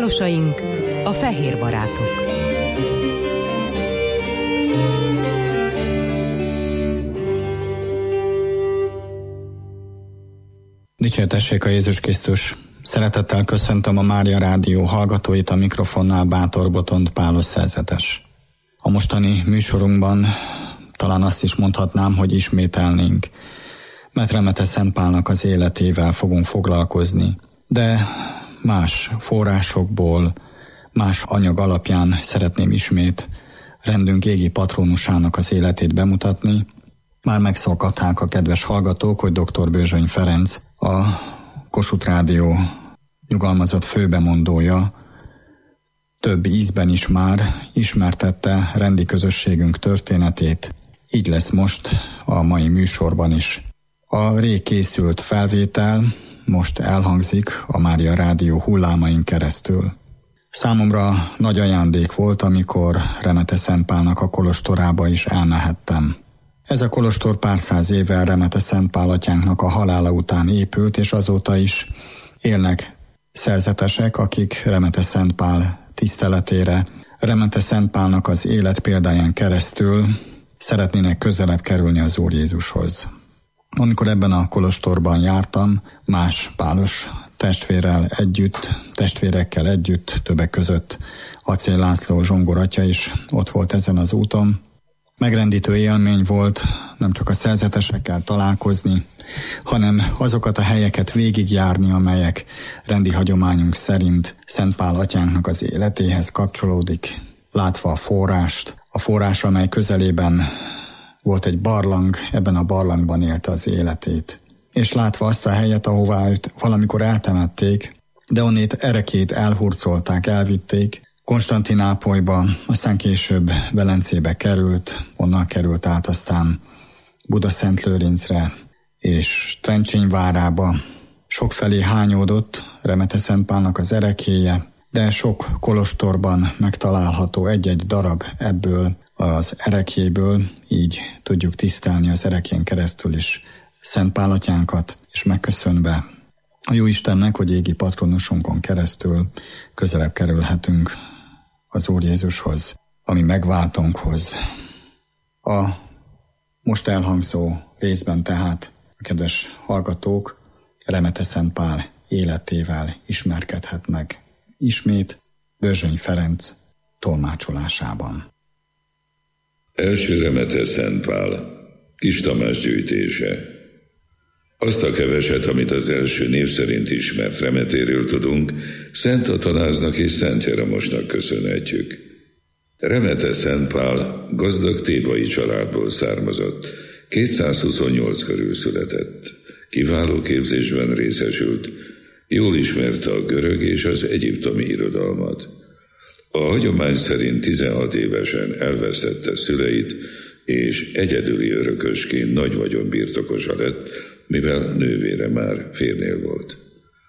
Pálosaink, a fehér barátok. Dicsértessék a Jézus Krisztus! Szeretettel köszöntöm a Mária Rádió hallgatóit, a mikrofonnál Bátor Botond Pálos szerzetes. A mostani műsorunkban talán azt is mondhatnám, hogy ismételnénk, mert Remete Szent Pálnak az életével fogunk foglalkozni, de más forrásokból, más anyag alapján szeretném ismét rendünk égi patronusának az életét bemutatni. Már megszokhatták a kedves hallgatók, hogy dr. Bőzsöny Ferenc, a Kossuth Rádió nyugalmazott főbemondója több ízben is már ismertette rendi közösségünk történetét. Így lesz most a mai műsorban is. A rég készült felvétel most elhangzik a Mária Rádió hullámain keresztül. Számomra nagy ajándék volt, amikor Remete Szent Pálnak a kolostorába is elmehettem. Ez a kolostor pár száz éve Remete Szent Pál atyánknak a halála után épült, és azóta is élnek szerzetesek, akik Remete Szent Pál tiszteletére, Remete Szent Pálnak az élet példáján keresztül szeretnének közelebb kerülni az Úr Jézushoz. Amikor ebben a kolostorban jártam, más pálos testvérekkel együtt, többek között Acél László zsongor atya is ott volt ezen az úton. Megrendítő élmény volt nem csak a szerzetesekkel találkozni, hanem azokat a helyeket végigjárni, amelyek rendi hagyományunk szerint Szent Pál atyánknak az életéhez kapcsolódik, látva a forrás, amely közelében volt egy barlang, ebben a barlangban élte az életét. És látva azt a helyet, ahová őt valamikor eltemették, de onnét erekét elhurcolták, elvitték, Konstantinápolyba, aztán később Velencébe került, onnan került át aztán Budaszentlőrincre és Trencsén várába. Sokfelé hányódott Remete Szent Pálnak az erekéje, de sok kolostorban megtalálható egy-egy darab ebből az erekjéből, így tudjuk tisztelni az erekjén keresztül is Szent Pál atyánkat, és megköszönve a Jóistennek, hogy égi patronusunkon keresztül közelebb kerülhetünk az Úr Jézushoz, ami megváltónkhoz. A most elhangzó részben tehát a kedves hallgatók Remete Szent Pál életével ismerkedhetnek ismét Bőzsöny Ferenc tolmácsolásában. Első Remete Szent Pál, Kis Tamás gyűjtése. Azt a keveset, amit az első név szerint ismert Remetéről tudunk, Szent Atanáznak és Szent Jeromosnak köszönhetjük. Remete Szent Pál gazdag thébai családból származott, 228 körül született. Kiváló képzésben részesült, jól ismerte a görög és az egyiptomi irodalmat. A hagyomány szerint 16 évesen elvesztette szüleit, és egyedüli örökösként nagy vagyon birtokosa lett, mivel nővére már férnél volt.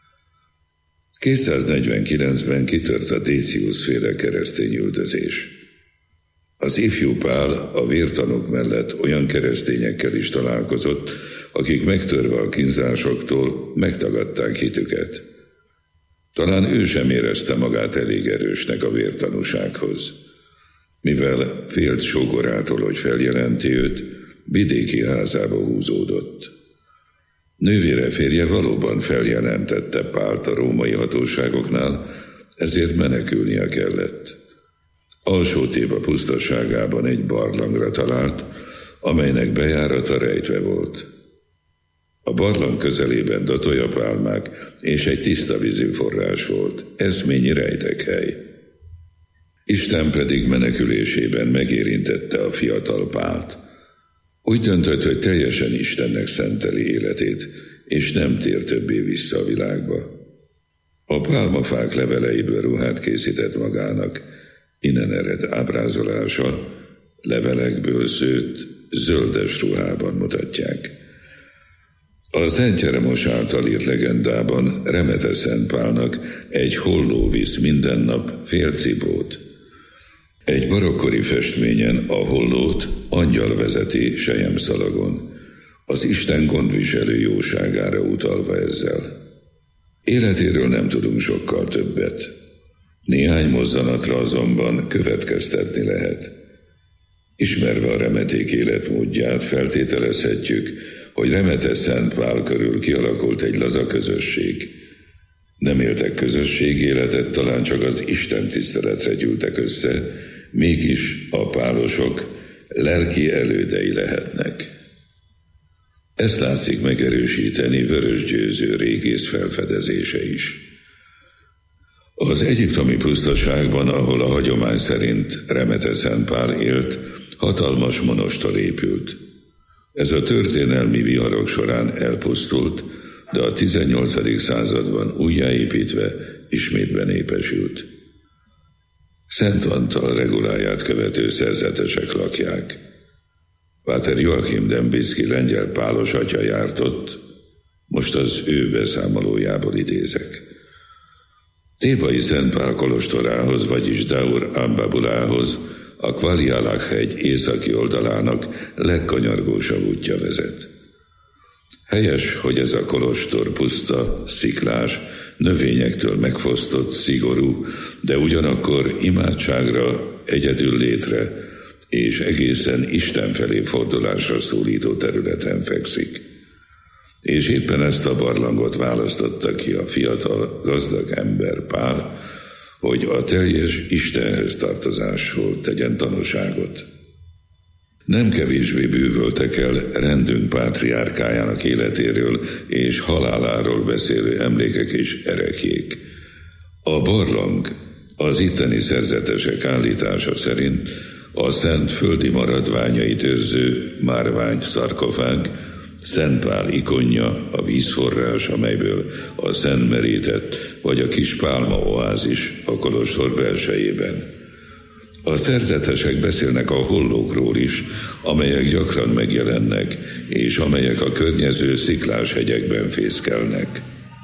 249-ben kitört a Décius-féle keresztény üldözés. Az ifjú Pál a vértanúk mellett olyan keresztényekkel is találkozott, akik megtörve a kínzásoktól megtagadták hitüket. Talán ő sem érezte magát elég erősnek a vértanúsághoz. Mivel félt sógorától, hogy feljelenti őt, vidéki házába húzódott. Nővére férje valóban feljelentette Pált a római hatóságoknál, ezért menekülnie kellett. Alsó-Théba pusztaságában egy barlangra talált, amelynek bejárata rejtve volt. A barlang közelében datolyapálmák és egy tiszta vízforrás volt, eszményi rejtekhely. Isten pedig menekülésében megérintette a fiatal Pált. Úgy döntött, hogy teljesen Istennek szenteli életét, és nem tér többé vissza a világba. A pálmafák leveleiből ruhát készített magának, innen ered ábrázolása, levelekből szőtt, zöldes ruhában mutatják. A Szent Jeromos által írt legendában Remete Szent Pálnak egy holló visz minden nap fél cipót. Egy barokkori festményen a hollót angyal vezeti selyemszalagon, az Isten gondviselő jóságára utalva ezzel. Életéről nem tudunk sokkal többet. Néhány mozzanatra azonban következtetni lehet. Ismerve a remeték életmódját, feltételezhetjük, hogy Remete-Szent Pál körül kialakult egy laza közösség. Nem éltek közösségéletet, talán csak az Isten tiszteletre gyűltek össze, mégis a pálosok lelki elődei lehetnek. Ezt látszik megerősíteni Vörös Győző régész felfedezése is. Az egyiptomi pusztaságban, ahol a hagyomány szerint Remete-Szent Pál élt, hatalmas monostor épült. Ez a történelmi viharok során elpusztult, de a 18. században újjáépítve ismét benépesült. Szent Antal reguláját követő szerzetesek lakják. Páter Joachim Dembicki lengyel pálos atya járt ott, most az ő beszámolójából idézek. Thébai Szent Pál kolostorához, vagyis Daur Ambabulához a Kvaljálák-hegy északi oldalának legkanyargósabb útja vezet. Helyes, hogy ez a kolostor puszta, sziklás, növényektől megfosztott, szigorú, de ugyanakkor imádságra, egyedül létre és egészen Isten felé fordulásra szólító területen fekszik. És éppen ezt a barlangot választotta ki a fiatal, gazdag ember Pál, hogy a teljes Istenhez tartozásról tegyen tanúságot. Nem kevésbé bűvöltek el rendünk pátriárkájának életéről és haláláról beszélő emlékek és ereklyék. A barlang az itteni szerzetesek állítása szerint a szent földi maradványait őrző márvány szarkofág, Szent Pál ikonja, a vízforrás, amelyből a szent merített, vagy a kis pálma oázis a kolostor belsejében. A szerzetesek beszélnek a hollókról is, amelyek gyakran megjelennek, és amelyek a környező sziklás hegyekben fészkelnek.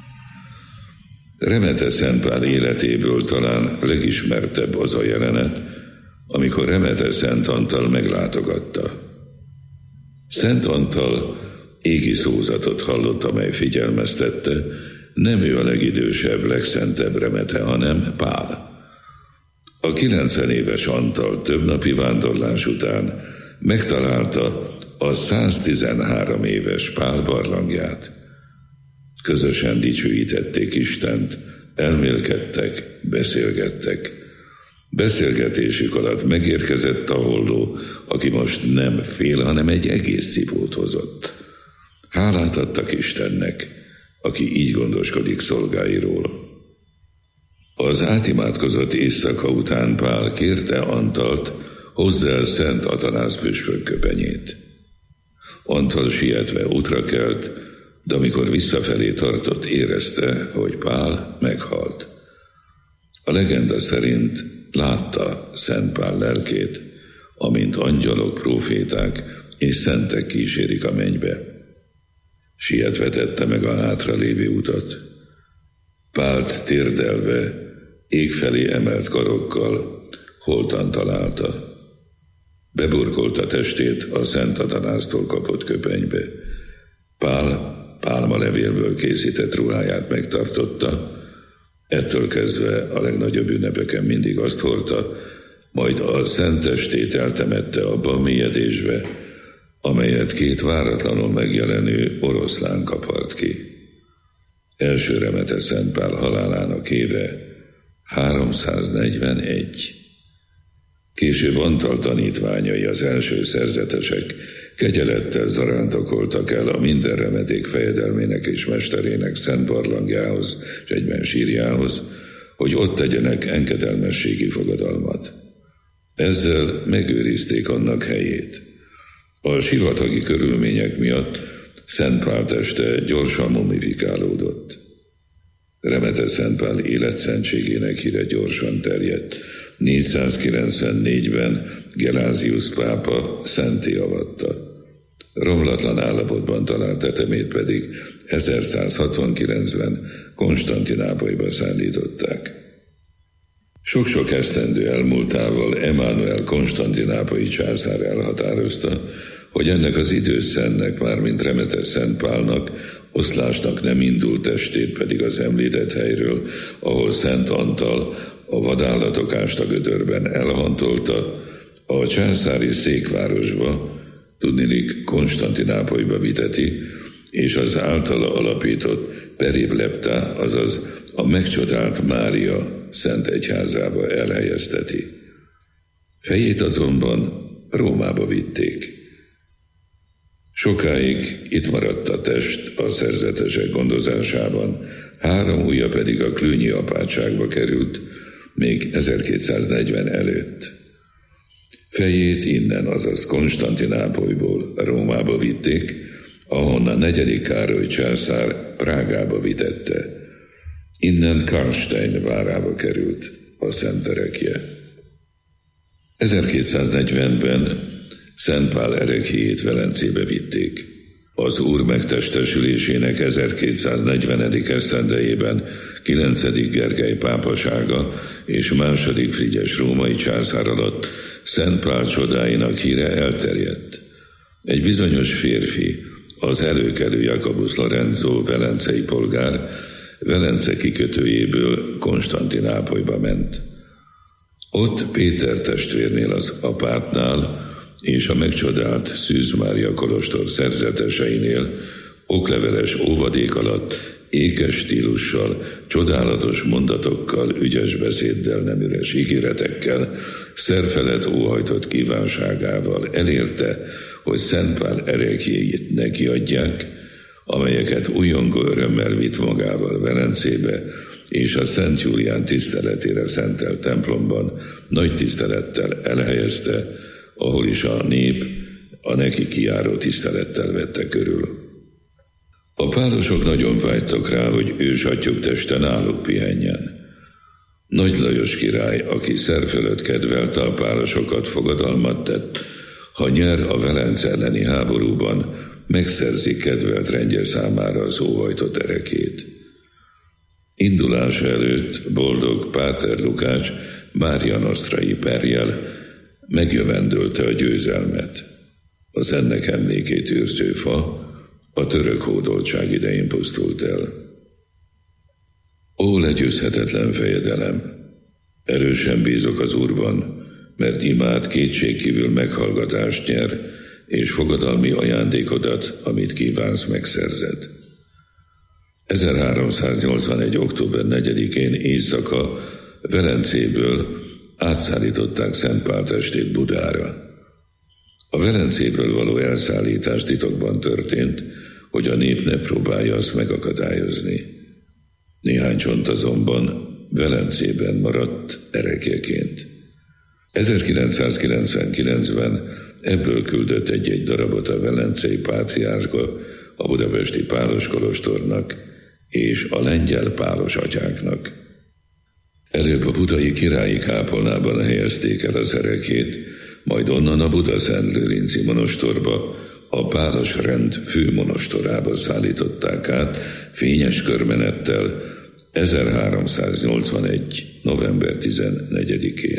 Remete-Szent Pál életéből talán legismertebb az a jelenet, amikor Remete-Szent Antal meglátogatta. Szent Antal égi szózatot hallott, amely figyelmeztette, nem ő a legidősebb, legszentebb Remete, hanem Pál. A 90 éves Antal több napi vándorlás után megtalálta a 113 éves Pál barlangját. Közösen dicsőítették Istent, elmélkedtek, beszélgettek. Beszélgetésük alatt megérkezett a holló, aki most nem fél, hanem egy egész cipót hozott. Hálát adtak Istennek, aki így gondoskodik szolgáiról. Az átimádkozott éjszaka után Pál kérte Antalt, hozza el Szent Atanász püspök köpenyét. Antal sietve útra kelt, de amikor visszafelé tartott, érezte, hogy Pál meghalt. A legenda szerint látta Szent Pál lelkét, amint angyalok, próféták és szentek kísérik a mennybe. Sietve tette meg a hátralévő utat. Pált térdelve, ég felé emelt karokkal holtan találta. Beburkolta testét a Szent Atanásztól kapott köpenybe. Pál pálmalevélből készített ruháját megtartotta, ettől kezdve a legnagyobb ünnepeken mindig azt hordta, majd a szent testét eltemette abba a mélyedésbe, amelyet két váratlanul megjelenő oroszlán kapart ki. Első Remete-Szent Pál halálának éve 341. Később Antal tanítványai, az első szerzetesek kegyelettel zarándokoltak el a minden remeték fejedelmének és mesterének szent barlangjához és egyben sírjához, hogy ott tegyenek engedelmességi fogadalmat. Ezzel megőrizték annak helyét. A sivatagi körülmények miatt Szent Pál teste gyorsan mumifikálódott. Remete-Szent Pál életszentségének híre gyorsan terjedt. 494-ben Gelázius pápa szenté avatta. Romlatlan állapotban talált tetemét pedig 1169-ben Konstantinápolyba szállították. Sok-sok esztendő elmúltával Emánuel konstantinápolyi császár elhatározta, hogy ennek az időszennek, mármint Remete-Szent Pálnak, oszlásnak nem indult testét pedig az említett helyről, ahol Szent Antal a vadállatok ásta gödörben elhantolta, a császári székvárosba, tudniillik Konstantinápolyba viteti, és az általa alapított Peribleptá, azaz a megcsodált Mária szent egyházába elhelyezteti. Fejét azonban Rómába vitték. Sokáig itt maradt a test a szerzetesek gondozásában, 3 ujja pedig a Klünyi apátságba került, még 1240 előtt. Fejét innen, azaz Konstantinápolyból Rómába vitték, ahonnan 4. Károly császár Prágába vitette. Innen Karlstein várába került a szent erekje. 1240-ben Szent Pál ereklyéjét Velencébe vitték. Az Úr megtestesülésének 1240. esztendejében 9. Gergely pápasága és 2. Frigyes római császár alatt Szent Pál csodáinak híre elterjedt. Egy bizonyos férfi, az előkelő Jacobus Lorenzo velencei polgár, Velence kikötőjéből Konstantinápolyba ment. Ott Péter testvérnél az apátnál és a megcsodált Szűz Mária kolostor szerzeteseinél okleveles óvadék alatt ékes stílussal, csodálatos mondatokkal, ügyes beszéddel, nem üres ígéretekkel, szerfelett óhajtott kívánságával elérte, hogy Szent Pál ereklyéjét neki adják, amelyeket újongó örömmel vitt magával Velencébe, és a Szent Júlián tiszteletére szentelt templomban nagy tisztelettel elhelyezte, ahol is a nép a neki kijáró tisztelettel vette körül. A pálosok nagyon vágytak rá, hogy ősatyjuk teste náluk pihenjen. Nagy Lajos király, aki szerfölött kedvelte a pálosokat, fogadalmat tett, ha nyer a Velence elleni háborúban, megszerzi kedvelt rendje számára az óhajtott erekét. Indulása előtt boldog Páter Lukács Mária Nostrai perjel megjövendölte a győzelmet. Az ennek emlékét őrző fa a török hódoltság idején pusztult el. Ó, legyőzhetetlen fejedelem! Erősen bízok az Úrban, mert imád kétségkívül meghallgatást nyer, és fogadalmi ajándékodat, amit kívánsz, megszerzed. 1381. október 4-én éjszaka Velencéből átszállították Szent Pál testét Budára. A Velencéből való elszállítás titokban történt, hogy a nép ne próbálja azt megakadályozni. Néhány csont azonban Velencében maradt erekjeként. 1999-ben ebből küldött egy darabot a velencei pátriárka a budapesti pálos kolostornak és a lengyel pálos atyáknak. Előbb a budai királyi kápolnában helyezték el az erekjét, majd onnan a Buda-Szentlőrinci monostorba, a pálos rend főmonostorába szállították át fényes körmenettel 1381. november 14-én.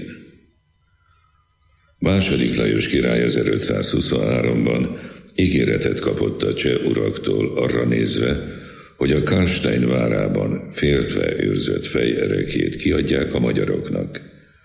II. Lajos király 1523-ban ígéretet kapott a cseh uraktól arra nézve, hogy a Karlstein várában féltve őrzött fejerekét kiadják a magyaroknak.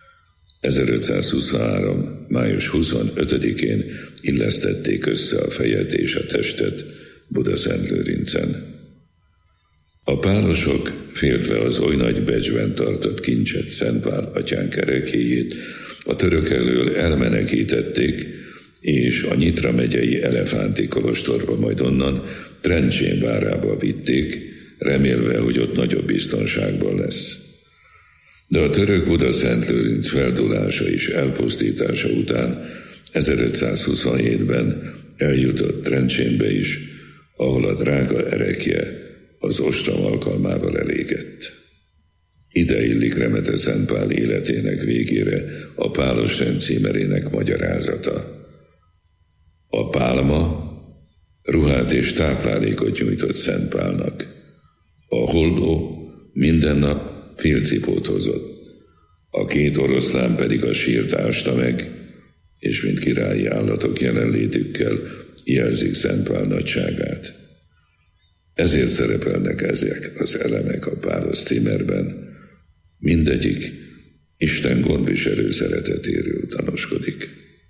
1523. május 25-én illesztették össze a fejet és a testet Buda-Szentlőrincen. A pálosok féltve az oly nagy becsben tartott kincset, Szent Pál atyánk ereklyéjét a török elől elmenekítették, és a Nyitra megyei Elefánti kolostorba, majd onnan Trencsén várába vitték, remélve, hogy ott nagyobb biztonságban lesz. De a török Buda-Szentlőrinc feldulása és elpusztítása után 1527-ben eljutott Trencsénbe is, ahol a drága erekje az ostrom alkalmával elégett. Ide illik Remete Szent Pál életének végére a pálos rend címerének magyarázata. A pálma ruhát és táplálékot nyújtott Szent Pálnak. A holdó minden nap félcipót hozott. A 2 oroszlán pedig a sírt ásta meg, és mint királyi állatok jelenlétükkel jelzik Szent Pál nagyságát. Ezért szerepelnek ezek az elemek a pálos címerben, mindegyik Isten gondviselő szeretetéről tanúskodik.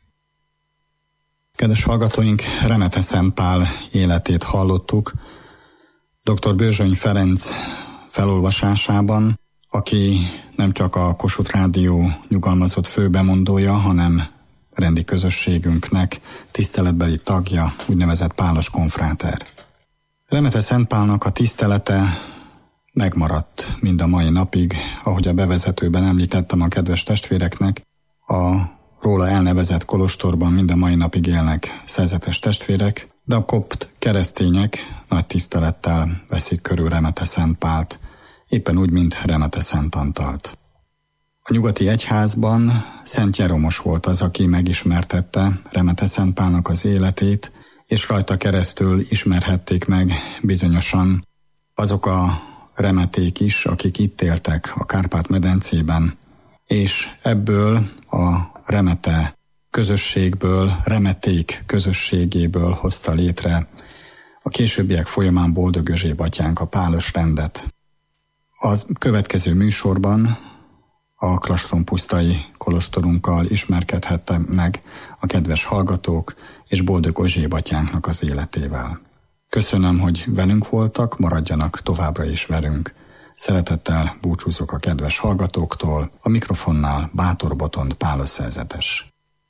Kedves hallgatóink, Remete Szent Pál életét hallottuk dr. Börzsöny Ferenc felolvasásában, aki nem csak a Kossuth Rádió nyugalmazott főbemondója, hanem rendi közösségünknek tiszteletbeli tagja, úgynevezett pálos konfráter. Remete Szent Pálnak a tisztelete megmaradt mind a mai napig, ahogy a bevezetőben említettem a kedves testvéreknek, a róla elnevezett kolostorban mind a mai napig élnek szerzetes testvérek, de a kopt keresztények nagy tisztelettel veszik körül Remete Szent Pált, éppen úgy, mint Remete Szent Antalt. A nyugati egyházban Szent Jeromos volt az, aki megismertette Remete Szent Pálnak az életét, és rajta keresztül ismerhették meg bizonyosan azok a remeték is, akik itt éltek a Kárpát-medencében, és ebből a remete közösségből, remeték közösségéből hozta létre a későbbiek folyamán Boldog Erzsébet atyánk a pálos rendet. A következő műsorban a Klastronpusztai kolostorunkkal ismerkedhette meg a kedves hallgatók és Boldog Erzsébet atyánknak az életével. Köszönöm, hogy velünk voltak, maradjanak továbbra is velünk. Szeretettel búcsúzok a kedves hallgatóktól, a mikrofonnál Bátor Botond pálos szerzetes.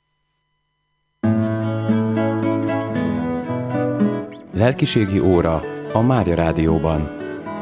Lelkiségi óra a Mária Rádióban.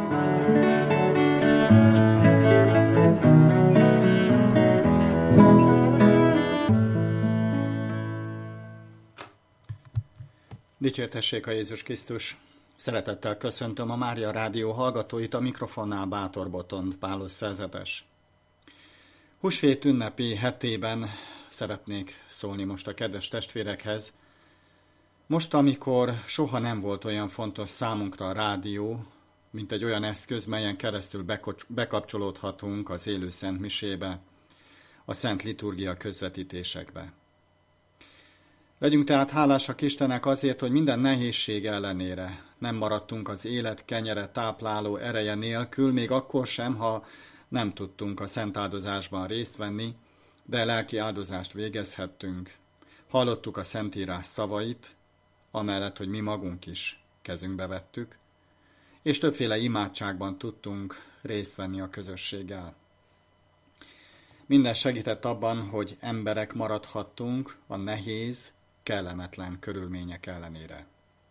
Dicsértessék a Jézus Krisztus! Szeretettel köszöntöm a Mária Rádió hallgatóit, a mikrofonnál Bátor Botond pálos szerzetes. Húsvét ünnepi hetében szeretnék szólni most a kedves testvérekhez. Most, amikor soha nem volt olyan fontos számunkra a rádió, mint egy olyan eszköz, melyen keresztül bekapcsolódhatunk az élő szent misébe, a szent liturgia közvetítésekbe. Legyünk tehát hálásak Istennek azért, hogy minden nehézség ellenére nem maradtunk az élet kenyere tápláló ereje nélkül, még akkor sem, ha nem tudtunk a szent áldozásban részt venni, de lelki áldozást végezhettünk. Hallottuk a Szentírás szavait, amellett, hogy mi magunk is kezünkbe vettük, és többféle imádságban tudtunk részt venni a közösséggel. Minden segített abban, hogy emberek maradhattunk a nehéz, kellemetlen körülmények ellenére.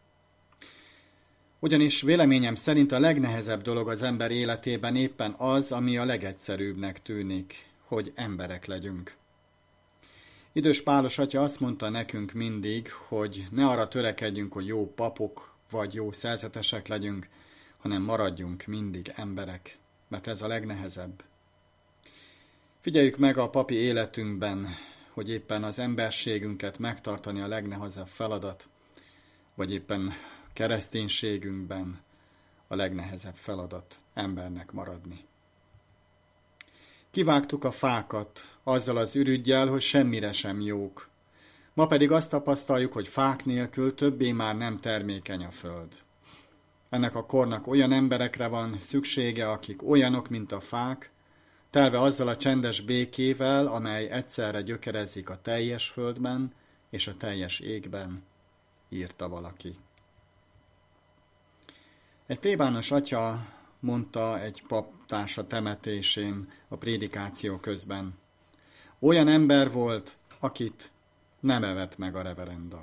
Ugyanis véleményem szerint a legnehezebb dolog az ember életében éppen az, ami a legegyszerűbbnek tűnik, hogy emberek legyünk. Idős Pálos atya azt mondta nekünk mindig, hogy ne arra törekedjünk, hogy jó papok vagy jó szerzetesek legyünk, hanem maradjunk mindig emberek, mert ez a legnehezebb. Figyeljük meg a papi életünkben, hogy éppen az emberségünket megtartani a legnehezebb feladat, vagy éppen kereszténységünkben a legnehezebb feladat embernek maradni. Kivágtuk a fákat azzal az ürüggyel, hogy semmire sem jók. Ma pedig azt tapasztaljuk, hogy fák nélkül többé már nem termékeny a föld. Ennek a kornak olyan emberekre van szüksége, akik olyanok, mint a fák, telve azzal a csendes békével, amely egyszerre gyökerezik a teljes földben és a teljes égben, írta valaki. Egy plébános atya mondta egy paptársa temetésén a prédikáció közben. Olyan ember volt, akit nem evett meg a reverenda.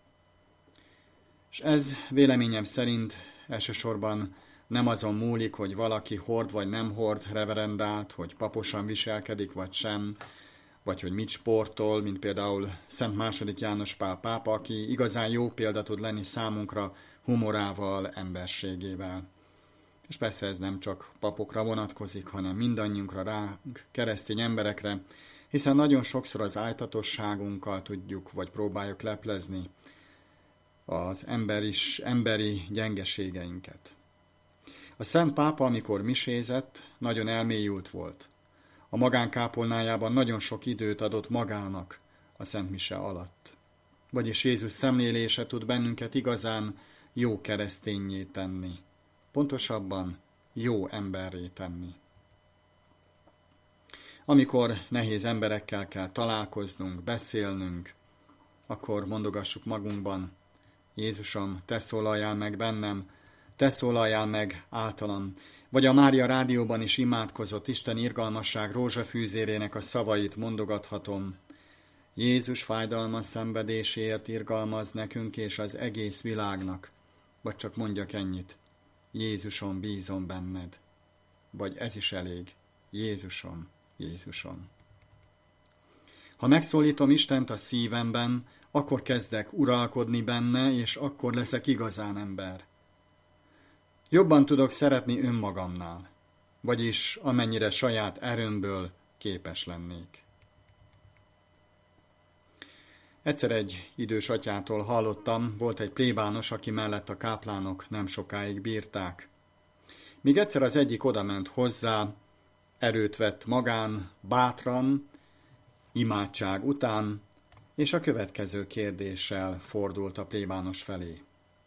És ez véleményem szerint elsősorban nem azon múlik, hogy valaki hord vagy nem hord reverendát, hogy paposan viselkedik vagy sem, vagy hogy mit sportol, mint például Szent II. János Pál pápa, aki igazán jó példa tud lenni számunkra humorával, emberségével. És persze ez nem csak papokra vonatkozik, hanem mindannyiunkra, ránk, keresztény emberekre, hiszen nagyon sokszor az áltatosságunkkal tudjuk, vagy próbáljuk leplezni az emberi gyengeségeinket. A Szent Pápa, amikor misézett, nagyon elmélyült volt. A magánkápolnájában nagyon sok időt adott magának a Szent Mise alatt. Vagyis Jézus szemlélése tud bennünket igazán jó kereszténnyé tenni. Pontosabban jó emberré tenni. Amikor nehéz emberekkel kell találkoznunk, beszélnünk, akkor mondogassuk magunkban: Jézusom, te szólaljál meg bennem, te szólaljál meg általam. Vagy a Mária rádióban is imádkozott Isten irgalmasság rózsafűzérének a szavait mondogathatom: Jézus fájdalmas szenvedéséért irgalmaz nekünk és az egész világnak. Vagy csak mondjak ennyit: Jézusom, bízom benned. Vagy ez is elég: Jézusom, Jézusom. Ha megszólítom Istent a szívemben, akkor kezdek uralkodni benne, és akkor leszek igazán ember. Jobban tudok szeretni önmagamnál, vagyis amennyire saját erőmből képes lennék. Egyszer egy idős atyától hallottam, volt egy plébános, aki mellett a káplánok nem sokáig bírták. Míg egyszer az egyik odament hozzá, erőt vett magán, bátran, imádság után, és a következő kérdéssel fordult a plébános felé.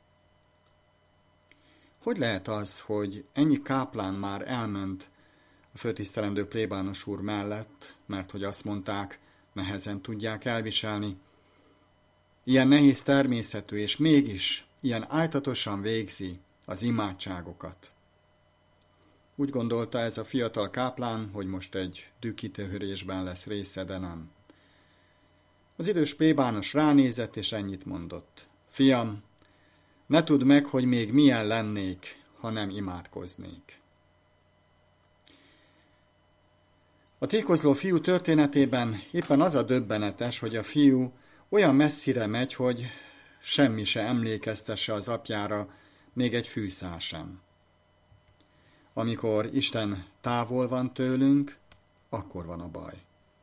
Hogy lehet az, hogy ennyi káplán már elment a főtisztelendő plébános úr mellett, mert hogy azt mondták, nehezen tudják elviselni? Ilyen nehéz természetű, és mégis ilyen ájtatosan végzi az imádságokat. Úgy gondolta ez a fiatal káplán, hogy most egy dühkitörésben lesz része, de nem. Az idős plébános ránézett, és ennyit mondott: Fiam, ne tudd meg, hogy még milyen lennék, ha nem imádkoznék. A tékozló fiú történetében éppen az a döbbenetes, hogy a fiú olyan messzire megy, hogy semmi se emlékeztesse az apjára, még egy fűszál sem. Amikor Isten távol van tőlünk, akkor van a baj.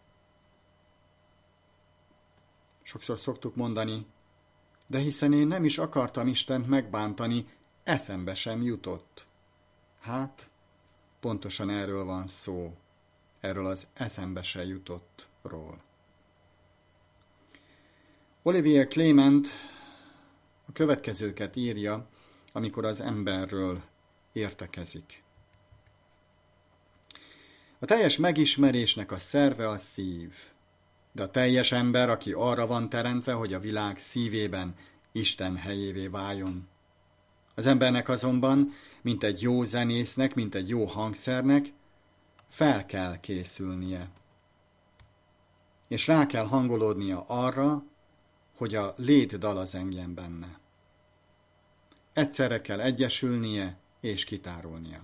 Sokszor szoktuk mondani: de hiszen én nem is akartam Istent megbántani, eszembe sem jutott. Hát, pontosan erről van szó, erről az eszembe se jutottról. Olivier Clément a következőket írja, amikor az emberről értekezik. A teljes megismerésnek a szerve a szív, de a teljes ember, aki arra van teremtve, hogy a világ szívében Isten helyévé váljon. Az embernek azonban, mint egy jó zenésznek, mint egy jó hangszernek, fel kell készülnie. És rá kell hangolódnia arra, hogy a létdal zengjen benne. Egyszerre kell egyesülnie és kitárulnia.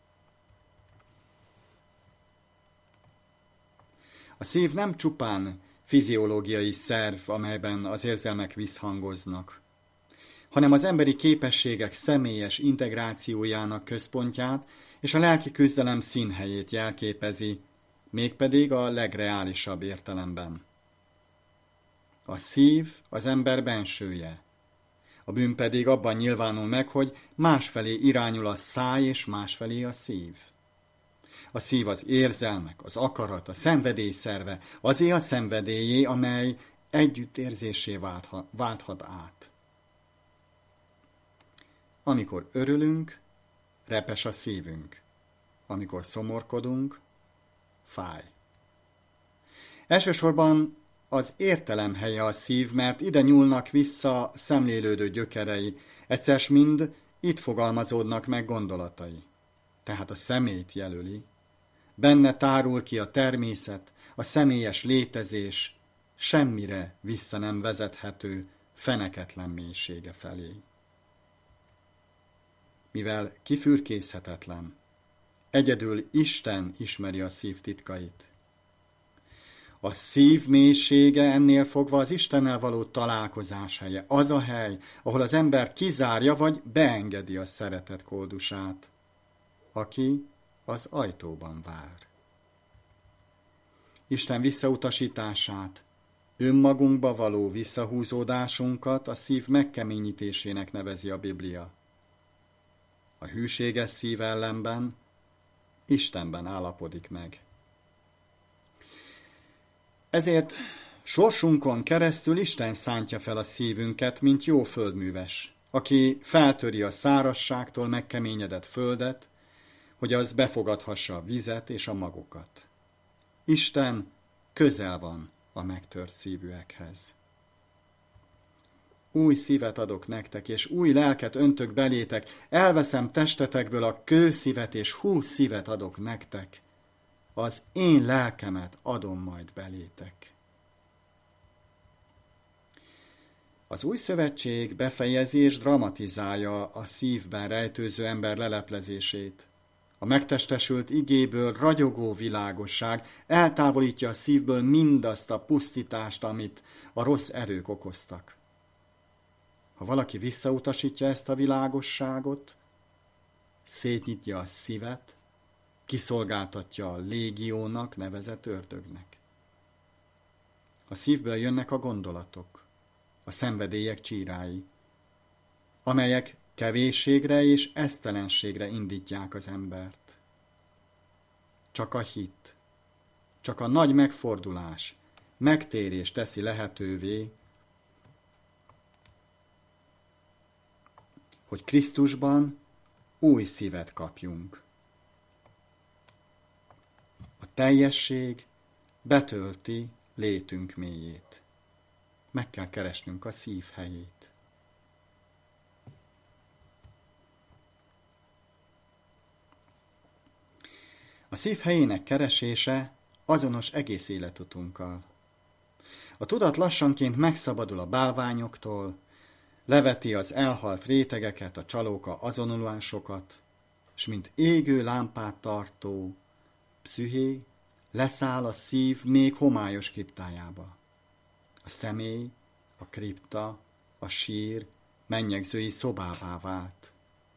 A szív nem csupán fiziológiai szerv, amelyben az érzelmek visszhangoznak, hanem az emberi képességek személyes integrációjának központját és a lelki küzdelem színhelyét jelképezi, mégpedig a legreálisabb értelemben. A szív az ember bensője, a bűn pedig abban nyilvánul meg, hogy másfelé irányul a száj és másfelé a szív. A szív az érzelmek, az akarat, a szenvedély szerve, azé a szenvedélyé, amely együttérzésé válthat át. Amikor örülünk, repes a szívünk. Amikor szomorkodunk, fáj. Elsősorban az értelem helye a szív, mert ide nyúlnak vissza szemlélődő gyökerei, egyszer mind itt fogalmazódnak meg gondolatai. Tehát a személyt jelöli, benne tárul ki a természet, a személyes létezés, semmire vissza nem vezethető, feneketlen mélysége felé. Mivel kifürkészhetetlen, egyedül Isten ismeri a szív titkait. A szív mélysége ennél fogva az Istennel való találkozás helye, az a hely, ahol az ember kizárja vagy beengedi a szeretet koldusát, aki az ajtóban vár. Isten visszautasítását, önmagunkba való visszahúzódásunkat a szív megkeményítésének nevezi a Biblia. A hűséges szív ellenben Istenben állapodik meg. Ezért sorsunkon keresztül Isten szántja fel a szívünket, mint jó földműves, aki feltöri a szárazságtól megkeményedett földet, hogy az befogadhassa a vizet és a magokat. Isten közel van a megtört szívűekhez. Új szívet adok nektek, és új lelket öntök belétek, elveszem testetekből a kőszívet, és 20 szívet adok nektek. Az én lelkemet adom majd belétek. Az új szövetség befejezi és dramatizálja a szívben rejtőző ember leleplezését. A megtestesült igéből ragyogó világosság eltávolítja a szívből mindazt a pusztítást, amit a rossz erők okoztak. Ha valaki visszautasítja ezt a világosságot, szétnyitja a szívet, kiszolgáltatja a légiónak nevezett ördögnek. A szívből jönnek a gondolatok, a szenvedélyek csírái, amelyek kevésségre és esztelenségre indítják az embert. Csak a hit, csak a nagy megfordulás, megtérés teszi lehetővé, hogy Krisztusban új szívet kapjunk. A teljesség betölti létünk mélyét. Meg kell keresnünk a szív helyét. A szív helyének keresése azonos egész életutunkkal. A tudat lassanként megszabadul a bálványoktól, leveti az elhalt rétegeket, a csalóka azonolásokat, s mint égő lámpát tartó pszüché leszáll a szív még homályos kriptájába. A személy, a kripta, a sír mennyegzői szobává vált.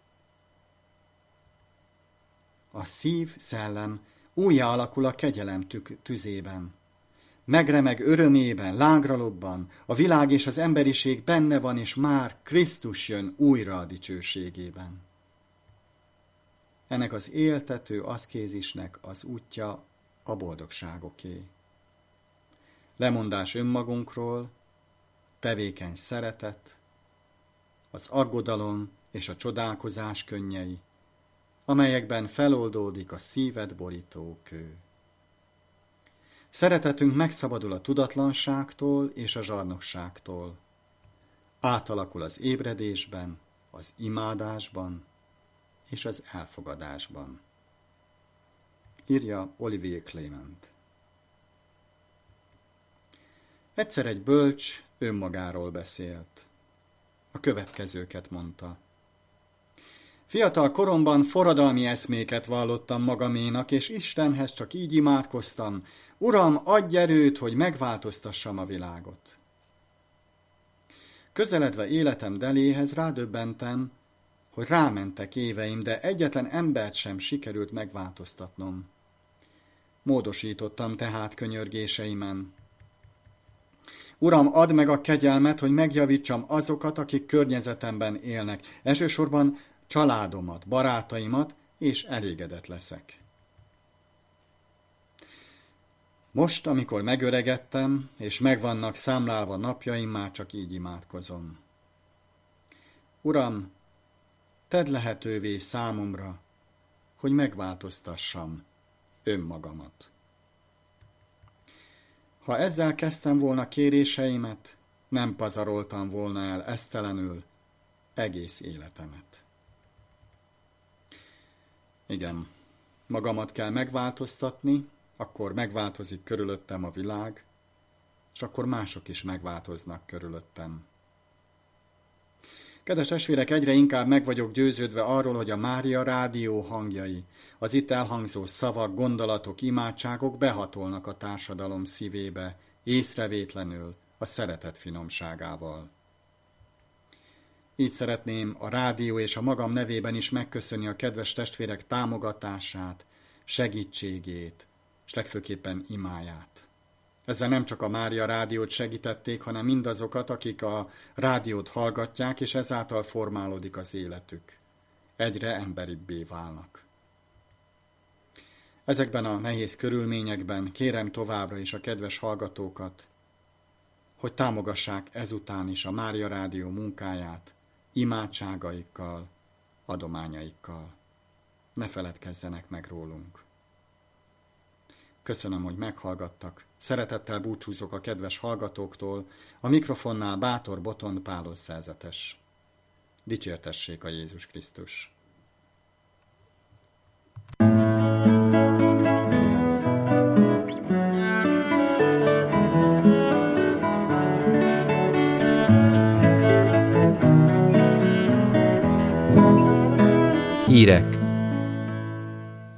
A szív szellem újjá alakul a kegyelem tüzében. Megremeg örömében, lángra lobban, a világ és az emberiség benne van, és már Krisztus jön újra a dicsőségében. Ennek az éltető aszkézisnek az útja a boldogságoké. Lemondás önmagunkról, tevékeny szeretet, az aggodalom és a csodálkozás könnyei, amelyekben feloldódik a szívet borító kő. Szeretetünk megszabadul a tudatlanságtól és a zsarnokságtól. Átalakul az ébredésben, az imádásban és az elfogadásban. Írja Olivier Clément. Egyszer egy bölcs önmagáról beszélt. A következőket mondta. Fiatal koromban forradalmi eszméket vallottam magaménak, és Istenhez csak így imádkoztam: Uram, adj erőt, hogy megváltoztassam a világot. Közeledve életem deléhez rádöbbentem, hogy rámentek éveim, de egyetlen embert sem sikerült megváltoztatnom. Módosítottam tehát könyörgéseimen. Uram, add meg a kegyelmet, hogy megjavítsam azokat, akik környezetemben élnek, elsősorban családomat, barátaimat, és elégedett leszek. Most, amikor megöregedtem, és megvannak számlálva napjaim, már csak így imádkozom. Uram, tedd lehetővé számomra, hogy megváltoztassam önmagamat. Ha ezzel kezdtem volna kéréseimet, nem pazaroltam volna el esztelenül egész életemet. Igen, magamat kell megváltoztatni, akkor megváltozik körülöttem a világ, és akkor mások is megváltoznak körülöttem. Kedves testvérek, egyre inkább meg vagyok győződve arról, hogy a Mária Rádió hangjai, az itt elhangzó szavak, gondolatok, imádságok behatolnak a társadalom szívébe, észrevétlenül, a szeretet finomságával. Így szeretném a rádió és a magam nevében is megköszönni a kedves testvérek támogatását, segítségét, és legfőképpen imáját. Ezzel nem csak a Mária Rádiót segítették, hanem mindazokat, akik a rádiót hallgatják, és ezáltal formálódik az életük. Egyre emberibbé válnak. Ezekben a nehéz körülményekben kérem továbbra is a kedves hallgatókat, hogy támogassák ezután is a Mária Rádió munkáját, imádságaikkal, adományaikkal. Ne feledkezzenek meg rólunk. Köszönöm, hogy meghallgattak. Szeretettel búcsúzok a kedves hallgatóktól, a mikrofonnál Bátor Botond Pálos szerzetes. Dicsértessék a Jézus Krisztus! Hírek